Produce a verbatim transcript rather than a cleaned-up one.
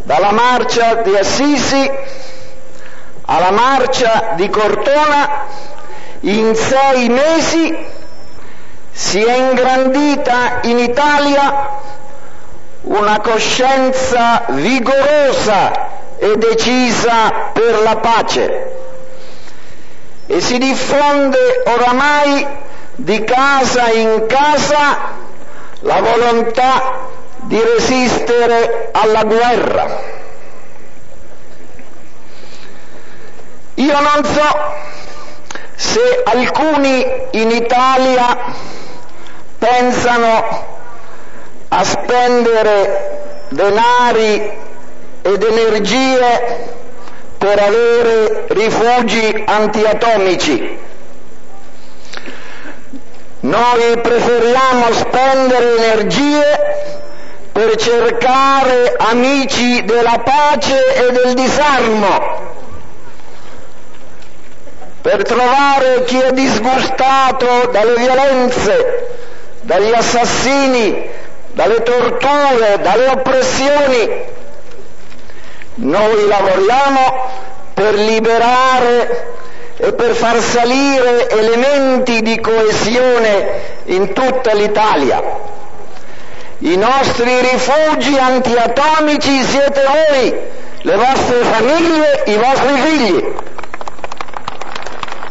dalla marcia di Assisi alla marcia di Cortona, in sei mesi si è ingrandita in Italia una coscienza vigorosa e decisa per la pace, e si diffonde oramai di casa in casa la volontà di resistere alla guerra. Io non so se alcuni in Italia pensano a spendere denari ed energie per avere rifugi antiatomici. Noi preferiamo spendere energie per cercare amici della pace e del disarmo, per trovare chi è disgustato dalle violenze, dagli assassini, dalle torture, dalle oppressioni. Noi lavoriamo per liberare e per far salire elementi di coesione in tutta l'Italia. I nostri rifugi antiatomici siete voi, le vostre famiglie, i vostri figli.